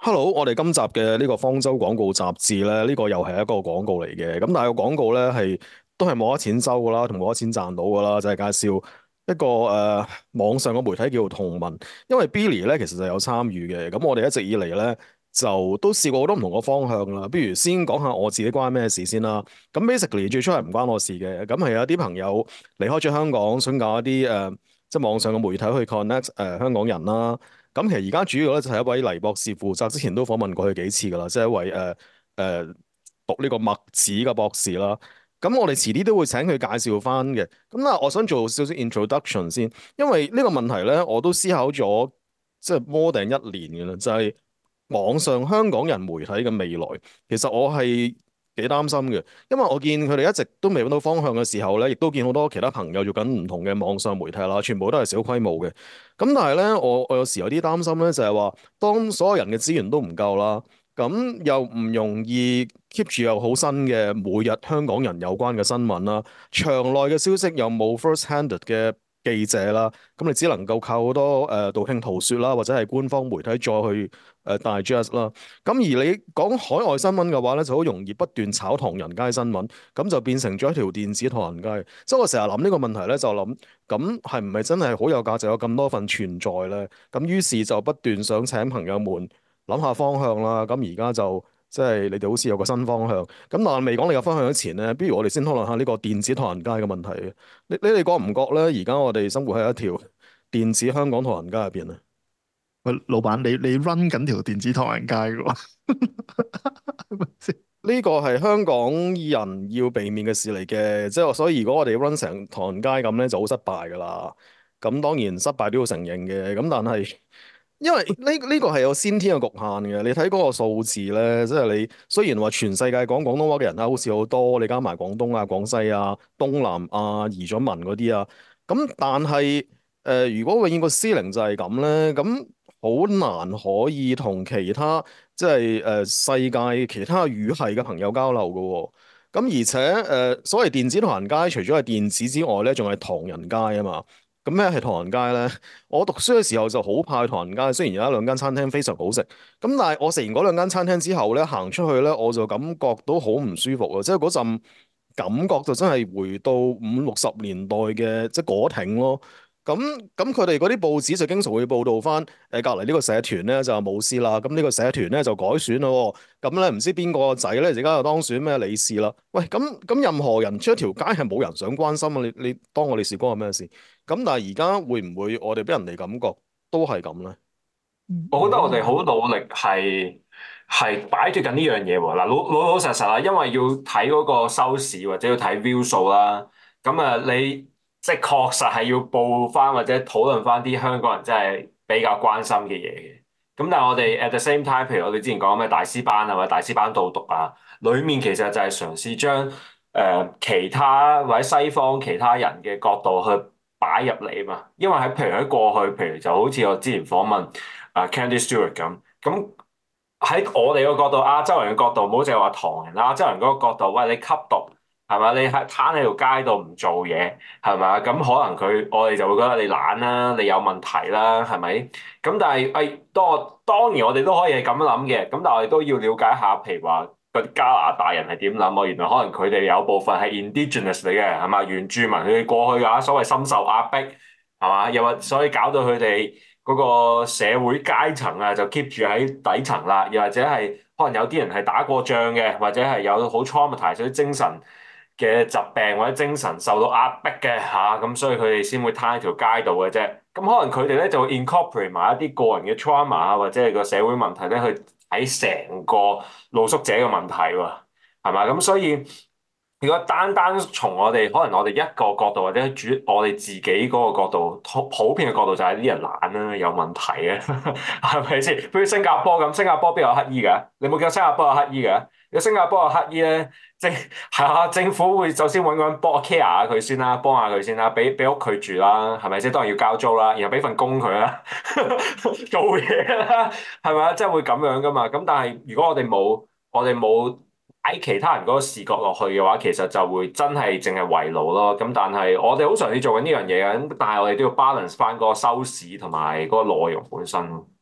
Hello，我哋今集嘅呢個方舟廣告雜誌咧，呢個又係一個廣告嚟嘅。咁但係個廣告咧都係冇得錢收噶啦，同冇得錢賺到噶啦，就係介紹一個網上嘅媒體叫做同文。因為 Billy 咧其實就有參與嘅。咁我哋一直以嚟咧就都試過好多唔同嘅方向啦。不如先講下我自己關咩事先啦。咁 basically 最初係唔關我事嘅。咁係有啲朋友離開咗香港，想搞一啲即係網上嘅媒體去 connect 香港人啦。咁其實而家主要咧就係一位黎博士負責，之前都訪問過佢幾次噶啦，即係一位讀呢個墨子嘅博士啦。咁我哋遲啲都會請佢介紹翻嘅。咁啊，我想做少少 introduction 先，因為呢個問題咧我都思考咗即係 more than 一年嘅啦，就係網上香港人媒體嘅未來。其實我係幾擔心嘅，因為我見佢哋一直都未揾到方向嘅時候咧，亦都見好多其他朋友做緊唔同嘅網上媒體啦，全部都係小規模嘅。咁但係咧，我有時有啲擔心咧，就係話當所有人嘅資源都唔夠啦，咁又唔容易 keep 住有好新嘅每日香港人有關嘅新聞啦，場內嘅消息又冇 first hand 嘅記者啦，咁你只能夠靠好多道聽途說啦，或者係官方媒體再去digest 啦。咁而你講海外新聞嘅話咧，就好容易不斷炒唐人街新聞，咁就變成咗一條電子唐人街。即係我成日諗呢個問題咧，就諗咁係唔係真係好有價值，有咁多份存在咧？咁於是就不斷想請朋友們諗下方向啦。咁而家就即係你哋好似有個新方向。咁但係未講你個方向之前咧，不如我哋先討論下呢個電子唐人街嘅問題。你哋覺唔覺咧？而家我哋生活喺一條電子香港唐人街入邊啊？ 喂，老闆，你 run 緊條電子唐人街嘅喎，係咪先？ 呢個係香港人要避免嘅事嚟嘅，即係所以如果我哋 run 成唐人街咁咧，就好失敗噶啦。咁當然失敗都要承認嘅，咁但係因為呢個係有先天嘅局限嘅。你睇嗰個數字咧，即係你雖然話全世界講廣東話嘅人啦，好似好多，你加埋廣東啊、廣西啊、東南亞移咗民嗰啲啊，咁但係如果永遠個 ceiling 就係咁咧，咁好難可以同其他即係世界其他語系嘅朋友交流嘅喎。咁而且所謂電子唐人街，除咗係電子之外咧，仲係唐人街啊嘛。咁咩係唐人街咧？我讀書嘅時候就好怕去唐人街，雖然有一兩間餐廳非常好食，咁但係我食完嗰兩間餐廳之後咧，行出去咧，我就感覺到好唔舒服啊！即係嗰陣感覺就真係回到50、60年代嘅即係果挺咯。咁佢哋嗰啲報紙就經常會報導翻隔離呢個社團咧就冇事啦，咁呢個社團咧就改選咯，咁咧唔知邊個仔咧而家又當選咩理事啦？喂，咁任何人出一條街係冇人想關心啊！你當我哋事關我咩事？咁但係而家會唔會我哋俾人哋感覺都係咁咧？ 我覺得我哋好我覺得我哋好努力係擺脱緊呢樣嘢喎。嗱，老實實啦，因為要睇嗰個收視或者要睇 view 數啦。咁啊，你即係確實係要報翻或者討論翻啲香港人真係比較關心嘅嘢嘅。咁但係我哋 at the same time，譬如我哋之前講咩大師班啊或者大師班導讀啊，裡面其實就係嘗試將其他或者西方其他人嘅角度去擺入嚟啊嘛。因為譬如喺過去，譬如就好似我之前訪問Candy Stewart 咁喺我哋個角度，亞洲人嘅角度，唔好淨係話唐人啦，亞洲人嗰個角度，喂，你吸毒係咪？你係攤喺條街度唔做嘢係咪？咁可能我哋就會覺得你懶啦，你有問題啦，係咪？咁但係當然我哋都可以係咁樣諗嘅，咁但係我哋都要了解下，譬如話嗰啲加拿大人係點諗啊？原來可能佢哋有部分係 Indigenous 嚟嘅，係嘛？原住民佢哋過去啊，所謂深受壓迫係嘛？又或所以搞到佢哋嗰個社會階層啊，就 keep 住喺底層啦。又或者係可能有啲人係打過仗嘅，或者係有好 traumatized 啲精神嘅疾病或者精神受到壓迫嘅嚇，咁所以佢哋先會攤喺條街度嘅啫。咁可能佢哋咧就會 incorporate 埋一啲個人嘅 trauma 啊，或者係個社會問題咧，去睇成個露宿者嘅問題喎，係嘛？咁所以。如果單單從可能我哋一個角度，或者我哋自己嗰個角度，普遍嘅角度就係啲人懶啦，有問題啊，係咪先？譬如新加坡咁，新加坡邊有乞衣㗎？你冇見到新加坡有乞衣㗎？如果新加坡有乞衣咧，政府會首先揾個人幫 care 下佢先啦，幫下佢先啦，俾屋佢住啦，係咪先？當然要交租啦，然後俾份工佢啦，做嘢啦，係咪啊？即係會咁樣噶嘛？咁但係如果我哋冇喺其他人嗰個視角落去嘅話，其實就會真係淨係圍爐咯。咁但係我哋好嘗試做緊呢樣嘢嘅，咁但係我哋都要 balance 翻嗰個收視同埋嗰個內容本身咯。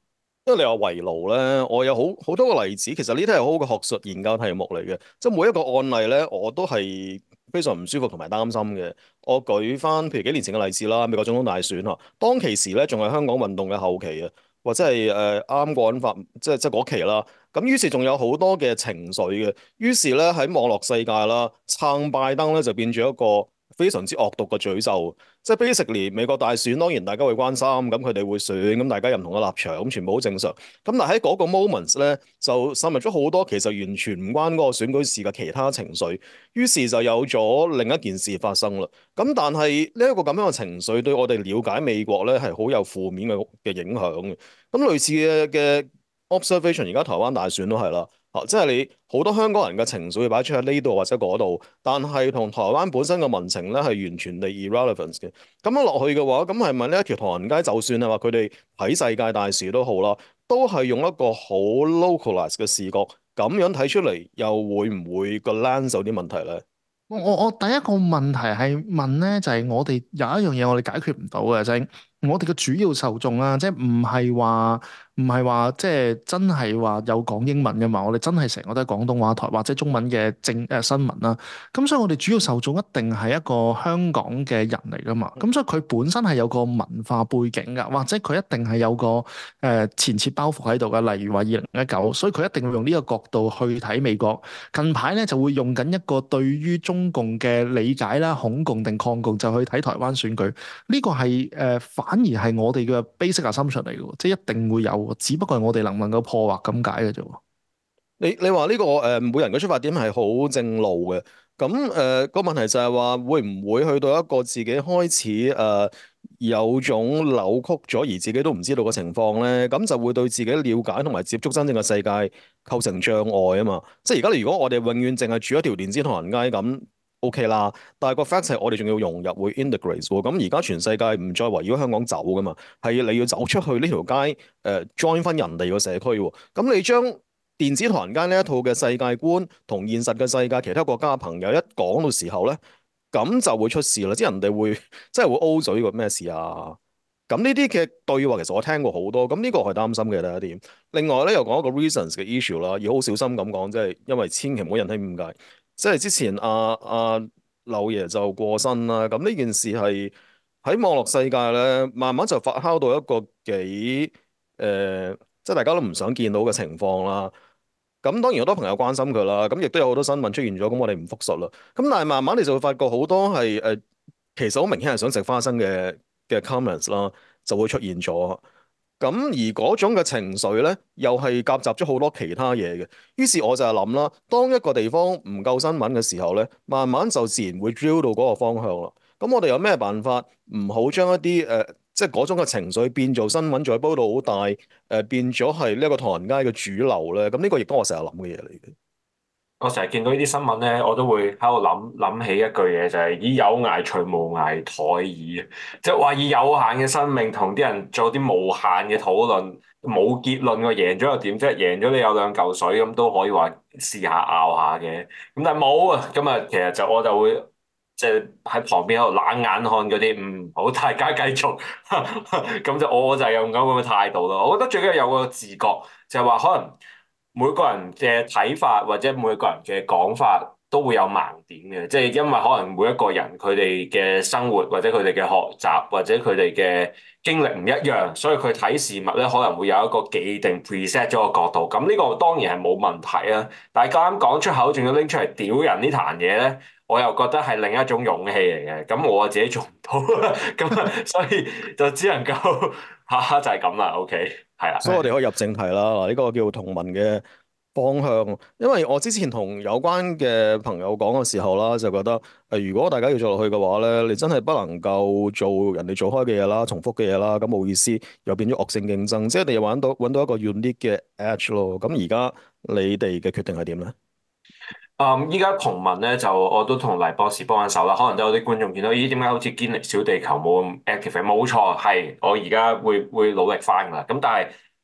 因為你話圍爐咧，我有好多個例子，其實呢啲係好好嘅學術研究題目嚟嘅，即係每一個案例咧，我都係非常唔舒服同埋擔心嘅。我舉翻譬如幾年前嘅例子啦，美國總統大選啊，當其時咧仲係香港運動嘅後期啊，或者係啱國安法，即係嗰期啦。咁於是仲有好多嘅情緒嘅，於是咧喺網絡世界啦，撐拜登咧就變咗一個非常之惡毒嘅詛咒。即係 basically 美國大選，當然大家會關心，咁佢哋會選，咁大家有唔同嘅立場，咁全部好正常。咁但係喺嗰個 moment 咧，就滲入咗好多其實完全唔關嗰個選舉事嘅其他情緒，於是就有咗另一件事發生啦。咁但係呢一個咁樣嘅情緒對我哋了解美國咧係好有負面嘅影響嘅。咁類似嘅 observation，而家台灣大選都係啦。即係你好多香港人嘅情緒擺出喺呢度或者嗰度，但係同台灣本身嘅民情咧係完全地 irrelevant 嘅。咁樣落去嘅話，咁係咪呢一條唐人街就算係話佢哋睇世界大事都好啦，都係用一個好 localized 嘅視角咁樣睇出嚟，又會唔會個 lens 有啲問題咧？ 我第一個問題係問咧，就係我哋有一樣嘢我哋解決唔到嘅，就係我哋嘅主要受眾啦，即係唔係話即係真係話有講英文嘅嘛，我哋真係成個都係廣東話台或者中文嘅新聞啦。咁所以我哋主要受眾一定係一個香港嘅人嚟噶嘛。咁所以佢本身係有個文化背景噶，或者佢一定係有個前設包袱喺度噶。例如話2019，所以佢一定會用呢個角度去睇美國。近排咧就會用緊一個對於中共嘅理解啦，恐共定抗共，就去睇台灣選舉。呢個係反而係我哋嘅 basic assumption 嚟嘅喎，即係一定會有，只不過係我哋能唔能夠破壞咁解嘅啫。 你話呢個每人嘅出發點係好正路嘅，咁個問題就係話會唔會去到一個自己開始有種扭曲咗而自己都唔知道嘅情況咧，咁就會對自己了解同埋接觸真正嘅世界構成障礙啊嘛。即係而家如果我哋永遠淨係住一條電子唐人街咁 OK 啦，但係個 fact 係我哋仲要融入會 integrate 喎。咁而家全世界唔再圍繞香港走噶嘛，係你要走出去呢條街join 翻人哋個社區喎。咁你將電子唐人街呢一套嘅世界觀同現實嘅世界其他國家嘅朋友一講到時候咧，咁就會出事啦！即係人哋會即係會 O 嘴個咩事啊？咁呢啲嘅對話其實我聽過好多，咁呢個我係擔心嘅第一點。另外咧又講一個 reasons 嘅 issue 啦，要好小心咁講，即係因為千祈唔好引起誤解。即係之前阿柳爺就過身啦，咁呢件事係喺網絡世界咧，慢慢就發酵到一個幾即係大家都唔想見到嘅情況啦。咁當然好多朋友關心佢啦，咁亦都有好多新聞出現咗，咁我哋唔複述啦。咁但係慢慢你就會發覺好多係其實好明顯係想食花生嘅 comments 啦，就會出現咗。咁而嗰種嘅情緒咧，又係夾雜咗好多其他嘢嘅。於是我就係諗啦，當一個地方唔夠新聞嘅時候咧，慢慢就自然會 drill 到嗰個方向啦。咁我哋有咩辦法唔好將一啲即係嗰種嘅情緒變做新聞，再煲到好大變咗係呢一個唐人街嘅主流咧？咁呢個亦都我成日諗嘅嘢嚟嘅。 我成日見到呢啲新聞咧，我都會喺度諗起一句嘢，就係以有涯隨無涯殆矣。即係話以有限嘅生命同啲人做啲無限嘅討論，冇結論嘅贏咗又點？即係贏咗你有兩嚿水咁都可以話試下拗下嘅。咁但係冇啊，咁啊其實就我就會即係喺旁邊喺度冷眼看嗰啲，好，大家繼續。咁就我就係用咁嘅態度咯。我覺得最緊要有個自覺，就係話可能。每個人嘅睇法或者每個人嘅講法都會有盲點嘅，即係因為可能每一個人佢哋嘅生活或者佢哋嘅學習或者佢哋嘅經歷唔一樣，所以佢睇事物咧可能會有一個既定 preset 咗個角度。咁呢個當然係冇問題啊，但係夠膽講出口，仲要拎出嚟屌人呢壇嘢咧，我又覺得係另一種勇氣嚟嘅。咁我自己做唔到，咁啊，所以就只能夠嚇就係咁啦。OK，係啦。 所以我哋可以入正題啦。嗱，呢個叫同文嘅方向，因為我之前同有關嘅朋友講嘅時候啦，就覺得如果大家要做落去嘅話咧，你真係不能夠做人哋做開嘅嘢啦，重複嘅嘢啦，咁冇意思，又變咗惡性競爭，即係你又揾到一個 unique 嘅 edge 咯。咁而家你哋嘅決定係點咧？ 依家同文咧就我都同黎博士幫緊手啦，可能都有啲觀眾見到，咦，點解好似堅尼小地球冇咁 active？冇錯，係我而家會努力翻噶啦。咁但係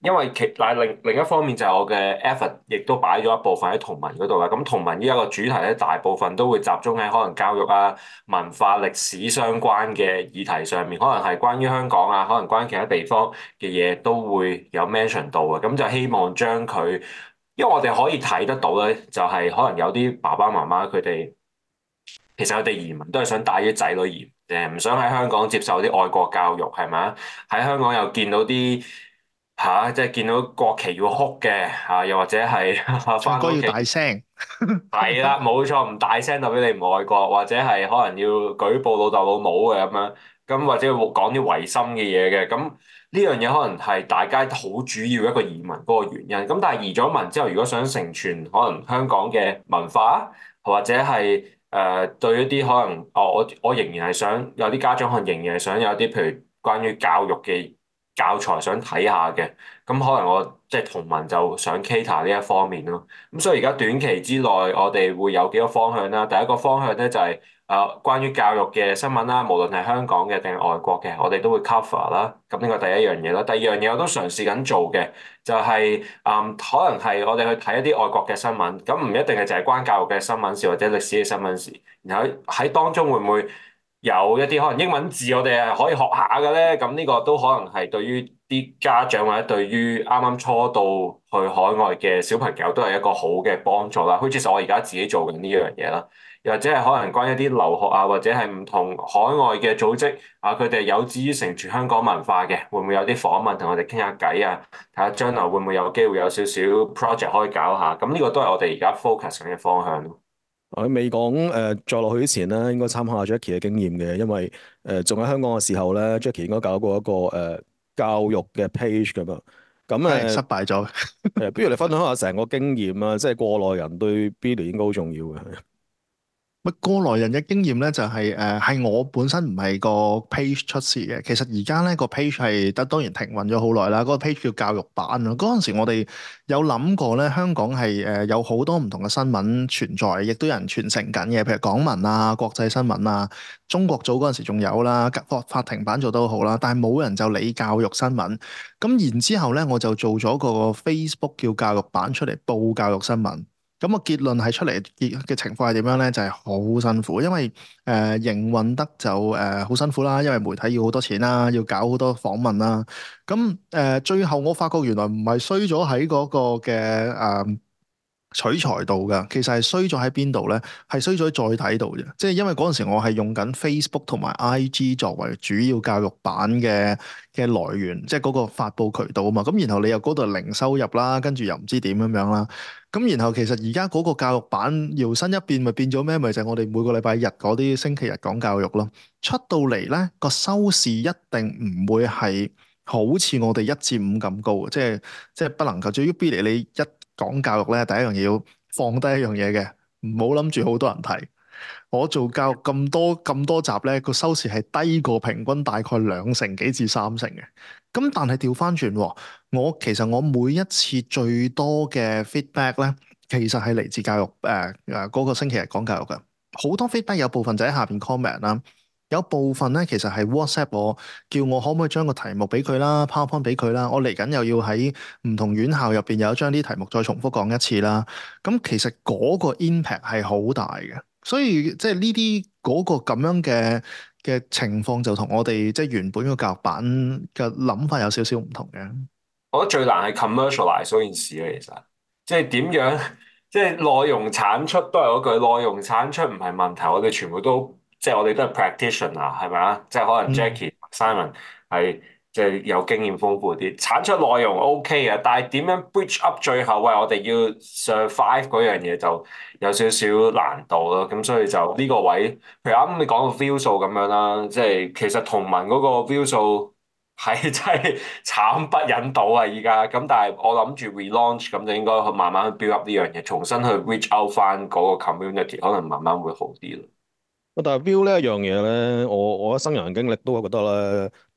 因為但係另一方面就係我嘅 effort 亦都擺咗一部分喺同文嗰度啦。咁同文呢一個主題咧，大部分都會集中喺可能教育啊、文化、歷史相關嘅議題上面，可能係關於香港啊，可能關於其他地方嘅嘢都會有 mention 到嘅。咁就希望將佢，因為我哋可以睇得到咧，就係可能有啲爸爸媽媽佢哋。其實佢哋移民都係想帶啲仔女移民唔想喺香港接受啲外國教育，係咪啊？喺香港又見到啲即係見到國旗要哭嘅又或者係唱歌要翻到屋企大聲。 係啦，冇錯，唔大聲代表你唔愛國，或者係可能要舉報老豆老母嘅咁樣，咁或者講啲違心嘅嘢嘅，咁呢樣嘢可能係大家好主要一個移民嗰個原因。咁但係移咗民之後，如果想承傳可能香港嘅文化，或者係對一啲可能我仍然係想有啲家長可能仍然係想有啲譬如關於教育嘅教材想睇下嘅，咁可能我即係同文就想 cater 呢一方面咯。咁所以而家短期之內，我哋會有幾個方向啦。第一個方向咧就係關於教育嘅新聞啦，無論係香港嘅定係外國嘅，我哋都會 cover 啦。咁呢個第一樣嘢啦。第二樣嘢我都嘗試緊做嘅，就係可能係我哋去睇一啲外國嘅新聞，咁唔一定係就係關教育嘅新聞事或者歷史嘅新聞事。然後喺當中會唔會有一啲可能英文字我哋係可以學下嘅咧？咁呢個都可能係對於啲家長或者對於啱啱初到去海外嘅小朋友都係一個好嘅幫助啦。好似我而家自己做緊呢樣嘢啦，又或者係可能關於一啲留學啊，或者係唔同海外嘅組織啊，佢哋有志於承傳香港文化嘅，會唔會有啲訪問同我哋傾下偈啊？睇下將來會唔會有機會有少少 project 可以搞下？咁呢個都係我哋而家 focus 緊嘅方向咯。 我未講再落去之前咧，應該參考下 Jackie 嘅經驗嘅，因為仲喺香港嘅時候咧，Jackie 應該搞過一個教育嘅 page 咁樣。咁係失敗咗。 不如你分享下成個經驗啊，即係過來人對 Billy 應該好重要嘅。 咪過來人嘅經驗咧，就係我本身唔係個 page 出事嘅。其實而家咧個 page 係當然停運咗好耐啦。嗰個 page 叫教育版啊。嗰陣時我哋有諗過咧，香港係有好多唔同嘅新聞存在，亦都有人傳承緊嘅，譬如港聞啊、國際新聞啊、中國組嗰陣時仲有啦，法庭版做得好啦，但係冇人就理教育新聞。咁然之後咧，我就做咗個 Facebook 叫教育版出嚟報教育新聞。咁個結論係出嚟嘅情況係點樣咧？就係好辛苦，因為營運得就好辛苦啦，因為媒體要好多錢啦，要搞好多訪問啦。咁最後我發覺原來唔係衰咗喺嗰個嘅取材度㗎，其實係衰咗喺邊度咧？係衰咗喺載體度啫。即係因為嗰陣時我係用緊 Facebook 同埋 IG 作為主要教育版嘅來源，即係嗰個發布渠道啊嘛。咁然後你又嗰度零收入啦，跟住又唔知點樣樣啦。咁然後其實而家嗰個教育版搖身一變，咪變咗咩？咪就係我哋每個禮拜日嗰啲星期日講教育咯。出到嚟咧，個收視一定唔會係好似我哋一至五咁高嘅，即係不能夠。至於 Billy 你一講教育咧，第一樣嘢要放低一樣嘢嘅，唔好諗住好多人睇。我做教育咁多集咧，個收視係低過平均大概2成幾至3成嘅。咁但係調翻轉喎，其實我每一次最多嘅 feedback 咧，其實係嚟自教育嗰個星期日講教育嘅。好多 feedback 有部分就喺下邊 comment 啦，有部分咧其實係 WhatsApp 我，叫我可唔可以將個題目俾佢啦，PowerPoint 俾佢啦。我嚟緊又要喺唔同院校入邊有將啲題目再重複講一次啦。咁其實嗰個 impact 係好大嘅。所以即係呢啲嗰個咁樣嘅情況，就同我哋即係原本個教育版嘅諗法有少少唔同嘅。 我覺得最難係 commercialize 嗰件事咧，其實即係點樣，即係內容產出都係嗰句，內容產出唔係問題，我哋全部都即係我哋都係 practitioner 係咪啊？即係可能嗯。 Jackie、Simon 係即係有經驗豐富啲，產出內容 OK 嘅，但係點樣 bridge up 最後喂我哋要 survive 嗰樣嘢就有少少難度咯。咁所以就呢個位，譬如啱啱你講到 view 數咁樣啦，即係其實同文嗰個 view 數。係真係慘不忍睹啊！依家咁，但係我諗住 relaunch 咁就應該慢慢去 build up 呢樣嘢，重新去 reach out 翻嗰個 community，可能慢慢會好啲咯。 但係 view 呢一樣嘢咧，我一生人經歷都係覺得咧，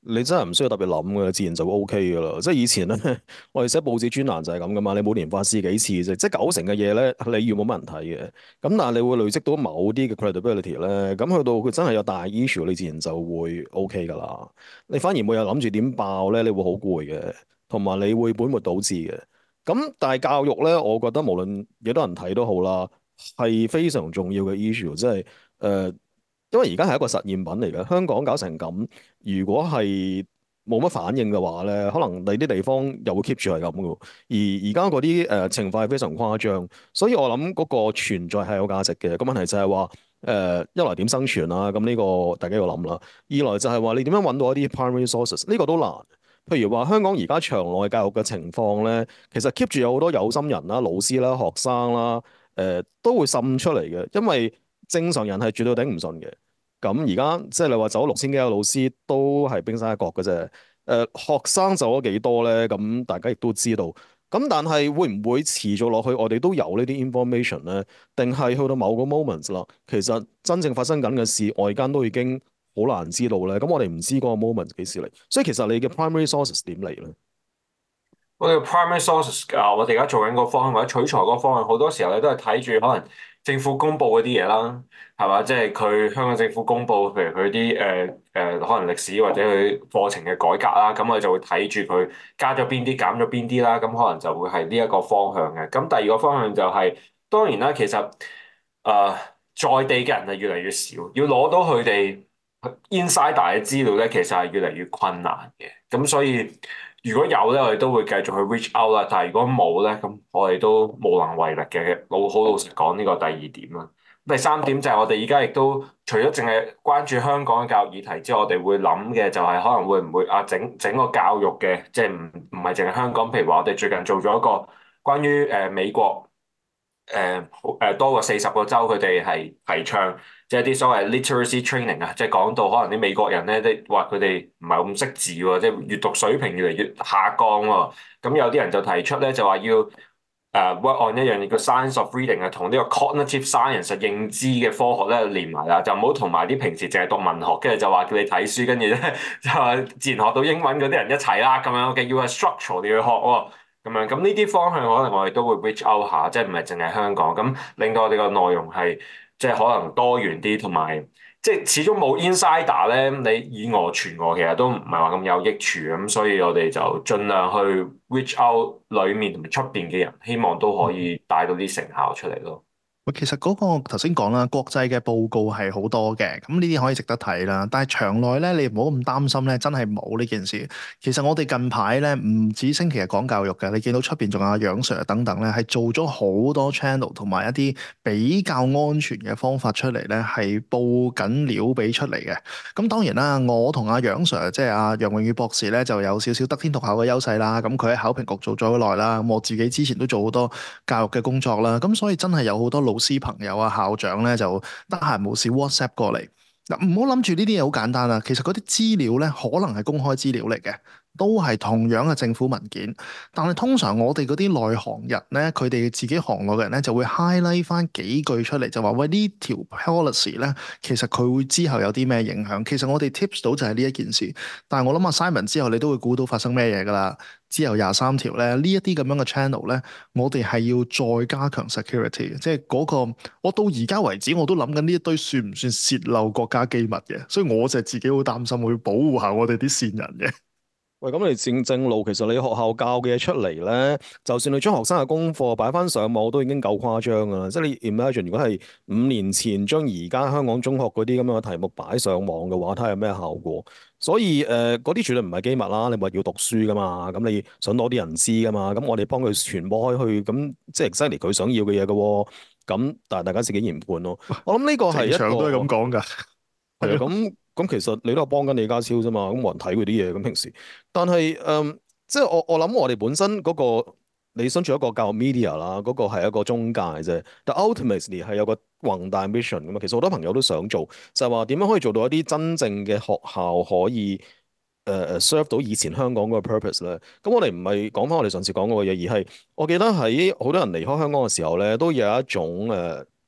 你真係唔需要特別諗嘅，自然就會 OK 噶啦。即係以前咧，我哋寫報紙專欄就係咁噶嘛。你每年發試幾次啫，即係九成嘅嘢咧，你要冇乜人睇嘅。咁但係你會累積到某啲嘅 credibility 咧，咁去到佢真係有大 issue，你自然就會 OK 噶啦。你反而每日諗住點爆咧，你會好攰嘅，同埋你會本末倒置嘅。咁但係教育咧，我覺得無論幾多人睇都好啦，係非常重要嘅 issue，即係因為而家係一個實驗品嚟嘅，香港搞成咁，如果係冇乜反應嘅話咧，可能你啲地方又會 keep 住係咁嘅喎。而家嗰啲情況係非常誇張，所以我諗嗰個存在係有價值嘅。個問題就係話一來點生存啦，咁呢個大家要諗啦；二來就係話你點樣揾到一啲 primary sources，呢個都難。譬如話香港而家場內教育嘅情況咧，其實 keep 住有好多有心人啦、老師啦、學生啦，都會滲出嚟嘅，因為正常人係絕對頂唔順嘅。咁而家即係你話走咗6000幾個老師都係冰山一角嘅啫。學生走咗幾多咧？咁大家亦都知道。咁但係會唔會持續落去？我哋都有呢啲 information 咧，定係去到某個 moment 啦？其實真正發生緊嘅事，外間都已經好難知道咧。咁我哋唔知嗰個 moment 幾時嚟，所以其實你嘅 primary sources 點嚟咧？ 我哋 primary sources 我哋而家做緊個方向或者取材嗰個方向，好多時候你都係睇住可能政府公布嗰啲嘢啦，係嘛？即係佢香港政府公布，譬如佢啲可能歷史或者佢課程嘅改革啦，咁我就會睇住佢加咗邊啲減咗邊啲啦，咁可能就會係呢一個方向嘅。咁第二個方向就係、當然啦，其實在地嘅人係越嚟越少，要攞到佢哋 insider 嘅資料咧，其實係越嚟越困難嘅。咁所以如果有咧，我哋都會繼續去 reach out 啦。但係如果冇咧，咁我哋都無能為力嘅。好老實講，呢個第二點啦。第三點就係我哋而家亦都除咗淨係關注香港嘅教育議題之外，我哋會諗嘅就係可能會唔會整個教育嘅，即係唔係淨係香港。譬如話我哋最近做咗一個關於美國多過40個州，佢哋係提倡即係啲所謂 literacy training 啊，即係講到可能啲美國人咧，啲話佢哋唔係咁識字喎，即係閱讀水平越嚟越下降喎。咁有啲人就提出咧，就話要work on 一樣嘢叫 science of reading 啊，同呢個 cognitive science 認知嘅科學咧連埋啦，就唔好同埋啲平時淨係讀文學，跟住就話叫你睇書，跟住咧就話自然學到英文嗰啲人一齊啦咁樣嘅，要係 structural 你要學喎。咁樣咁呢啲方向可能我哋都會 reach out 下，即係唔係淨係香港咁，令到我哋個內容係即係可能多元啲，同埋即係始終冇 insider 咧，你以訛傳訛其實都唔係話咁有益處咁，所以我哋就盡量去 reach out 裡面同埋出邊嘅人，希望都可以帶到啲成效出嚟咯。 喂，其實嗰個頭先講啦，國際嘅報告係好多嘅，咁呢啲可以值得睇啦。但係場內咧，你唔好咁擔心咧，真係冇呢件事。其實我哋近排咧唔止星期日講教育嘅，你見到出邊仲有阿楊 Sir 等等咧，係做咗好多 channel 同埋一啲比較安全嘅方法出嚟咧，係報緊料俾出嚟嘅。咁當然啦，我同阿楊 Sir 即係阿楊永宇博士咧，就有少少得天獨厚嘅優勢啦。咁佢喺考評局做咗好耐啦，咁我自己之前都做好多教育嘅工作啦。咁所以真係有好多老師朋友啊、校長咧，就得閒冇事 WhatsApp 過嚟。嗱，唔好諗住呢啲嘢好簡單啦。其實嗰啲資料咧，可能係公開資料嚟嘅，都係同樣嘅政府文件。但係通常我哋嗰啲內行人咧，佢哋自己行內嘅人咧，就會 highlight 翻幾句出嚟，就話喂，呢條 policy 咧，其實佢會之後有啲咩影響。其實我哋 tips 到就係呢一件事。但係我諗阿 Simon 之後，你都會估到發生咩嘢㗎啦。之後23條咧，呢一啲咁樣嘅 channel 咧，我哋係要再加強 security，即係嗰個我到而家為止我都諗緊呢一堆算唔算泄漏國家機密嘅，所以我就自己好擔心，我要保護下我哋啲線人嘅。 喂，咁你正路，其實你學校教嘅嘢出嚟咧，就算你將學生嘅功課擺翻上網，都已經夠誇張噶啦。即係你 imagine，如果係5年前將而家香港中學嗰啲咁樣嘅題目擺上網嘅話，睇下有咩效果。所以嗰啲絕對唔係機密啦。你話要讀書噶嘛，咁你想多啲人知噶嘛，咁我哋幫佢傳播開去，咁即係 exactly 佢想要嘅嘢嘅喎。咁但係大家自己研判咯。我諗呢個係一成場都係咁個。 講㗎。 係啊， 係啊。 咁其實你都係幫緊李家超啫嘛，咁冇人睇佢啲嘢咁平時。但係即係我諗我哋本身嗰個你想做一個教育 media 啦，嗰個係一個中介啫。但 ultimately 係有個宏大 mission 噶嘛。其實好多朋友都想做，就係話點樣可以做到一啲真正嘅學校可以serve 到以前香港嗰個 purpose 咧。咁我哋唔係講翻我哋上次講嗰個嘢，而係我記得喺好多人離開香港嘅時候咧，都有一種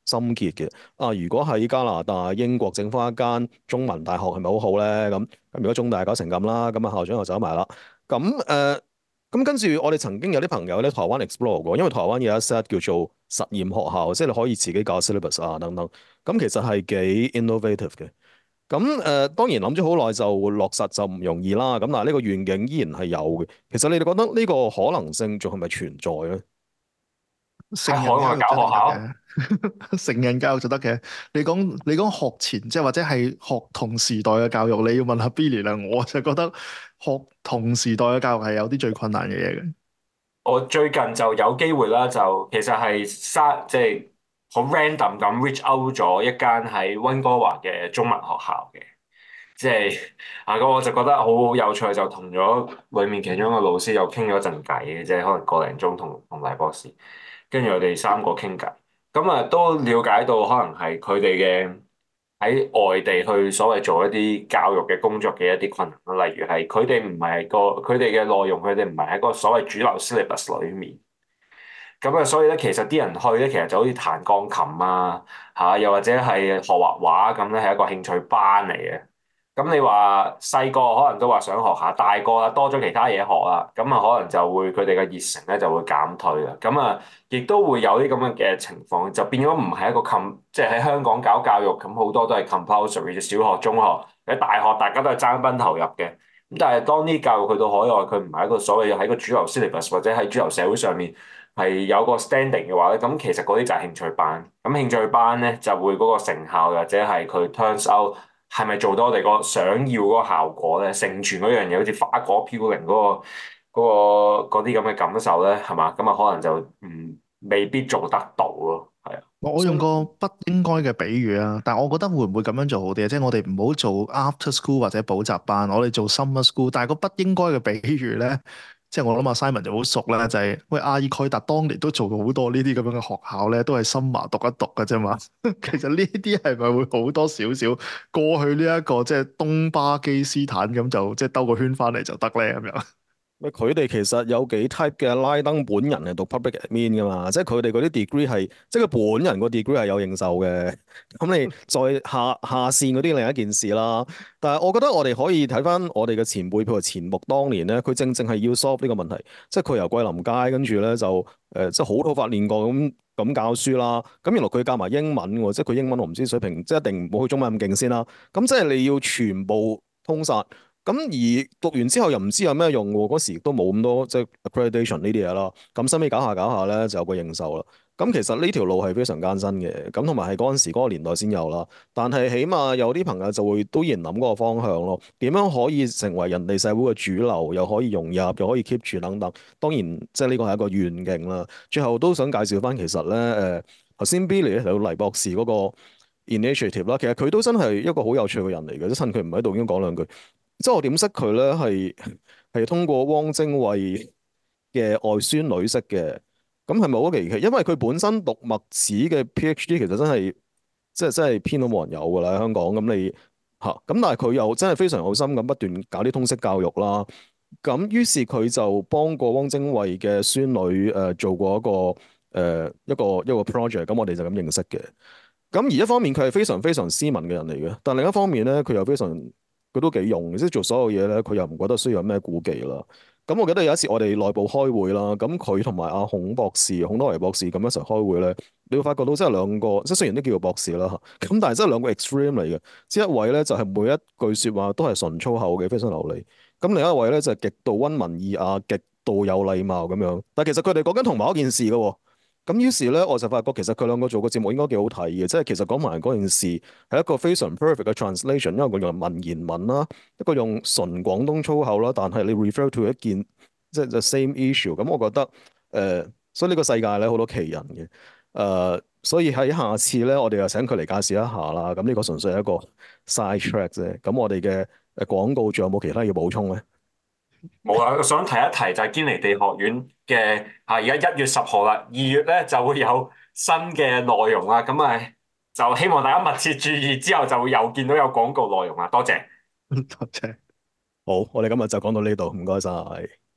心結嘅。啊，如果喺加拿大、英國整翻一間中文大學係咪好好咧？咁如果中大搞成咁啦，咁啊校長又走埋啦。咁咁跟住我哋曾經有啲朋友咧台灣 explore 過，因為台灣有一 set 叫做實驗學校，即係你可以自己搞 syllabus 啊等等。咁其實係幾 innovative 嘅。咁當然諗咗好耐就落實就唔容易啦。咁但係呢個願景依然係有嘅。其實你哋覺得呢個可能性仲係咪存在咧？ 喺成人海外搞教育真係得學校， 嘅，成人教育就得嘅。你講學前，即係或者係學童時代嘅教育，你要問下 Billy 啦。我就覺得學童時代嘅教育係有啲最困難嘅嘢嘅。 我最近就有機會啦，就其實係即係好 random 咁 reach out 咗一間喺溫哥華嘅中文學校嘅。即係咁我就覺得好有趣，就同咗裡面其中一個老師又傾咗陣偈嘅，即係可能個零鐘同黎博士，跟住我哋三個傾偈，咁啊都了解到可能係佢哋嘅喺外地去所謂做一啲教育嘅工作嘅一啲困難啦，例如係佢哋嘅內容，佢哋唔係喺個所謂主流 syllabus 裡面。咁啊，所以咧，其實啲人去咧，其實就好似彈鋼琴啊，又或者係學畫畫咁咧，係一個興趣班嚟嘅。咁你話細個可能都話想學下，大個啦多咗其他嘢學啦，咁啊可能就會佢哋嘅熱誠咧就會減退啦。咁啊，亦都會有啲咁樣嘅情況，就變咗唔係一個即係喺香港搞教育咁好多都係 compulsory 嘅小學、中學，喺大學大家都係爭崩頭入嘅。咁但係當啲教育去到海外，佢唔係一個所謂喺個主流 syllabus 或者喺主流社會上面。係有個 standing 嘅話咧，咁其實嗰啲就係興趣班。咁興趣班咧就會嗰個成效或者係佢 turns out 係咪做到我哋個想要嗰個效果咧？成全嗰樣嘢，好似花果飄零嗰啲咁嘅感受咧，係嘛？咁啊可能就未必做得到咯，係啊。 我用個不應該嘅比喻啊，但係我覺得會唔會咁樣做好啲啊？即係我哋唔好做 after school 或者補習班，我哋做 summer school。但係個不應該嘅比喻咧，即係我諗阿 Simon 就好熟啦，就係喂阿爾蓋達當年都做過好多呢啲咁樣嘅學校咧，都係深華讀一讀嘅啫嘛。其實呢啲係咪會好多少少過去呢一個即係東巴基斯坦咁就即係兜個圈翻嚟就得咧咁樣？ 佢哋其實有幾 type 嘅，拉登本人係讀 public admin 噶嘛，即係佢哋嗰啲 degree 係，即係佢本人個 degree 係有認受嘅。咁你再下線嗰啲另一件事啦。但係我覺得我哋可以睇翻我哋嘅前輩，譬如錢穆當年咧，佢正正係要 solve 呢個問題，即係佢由桂林街跟住咧就即係好土法練過咁教書啦。咁原來佢教埋英文喎，即係佢英文我唔知水平，即係一定冇佢中文咁勁先啦。咁即係你要全部通殺。咁而讀完之後又唔知有咩用喎，嗰時亦都冇咁多即係 accreditation 呢啲嘢啦。咁收尾搞下搞下咧就有個認受啦。咁其實呢條路係非常艱辛嘅，咁同埋係嗰陣時嗰個年代先有啦。但係起碼有啲朋友就會都依然諗嗰個方向咯。點樣可以成為人哋社會嘅主流，又可以融入，又可以 keep 住等等。當然即係呢個係一個願景啦。最後都想介紹翻其實咧頭先 Billy 咧提到黎博士嗰個 initiative 啦，其實佢都真係一個好有趣嘅人嚟嘅，即趁佢唔喺度已經講兩句。即係我點識佢咧？係通過汪精衛嘅外孫女識嘅。咁係咪好奇奇？因為佢本身讀墨子嘅 PhD，其實真係真係偏到冇人有㗎啦，喺香港。咁你嚇咁，但係佢又真係非常有心咁不斷搞啲通識教育啦。咁於是佢就幫過汪精衛嘅孫女做過一個 project，咁我哋就咁認識嘅。咁而一方面佢係非常非常斯文嘅人嚟嘅，但另一方面咧佢又非常佢都幾勇嘅，即係做所有嘢咧佢又唔覺得需要有咩顧忌啦。咁我記得有一次我哋內部開會啦，咁佢同埋阿孔博士、孔多維博士咁一齊開會咧，你會發覺到真係兩個，即係雖然都叫做博士啦嚇，咁但係真係兩個 extreme 嚟嘅。即一位咧就係每一句説話都係純粗口嘅，非常流利。咁另一位咧就係極度溫文爾雅、極度有禮貌咁樣。但係其實佢哋講緊同埋一件事嘅喎。咁於是咧，我就發覺其實佢兩個做個節目應該幾好睇嘅，即係其實講埋嗰件事係一個非常 perfect 嘅 translation，因為佢用文言文啦，一個用純廣東粗口啦，但係你 refer to 一件即係 the same issue，咁我覺得所以呢個世界咧好多奇人嘅，所以喺下次咧，我哋又請佢嚟介紹一下啦。咁呢個純粹係一個 side track 啫。咁我哋嘅廣告仲有冇其他要補充咧？ 冇啦，我想提一提就係堅尼地學院嘅而家1月10號啦，2月咧就會有新嘅內容啦，咁啊就希望大家密切注意，之後就會又見到有廣告內容啦，多謝。 多謝。 好，我哋今日就講到呢度，唔該晒。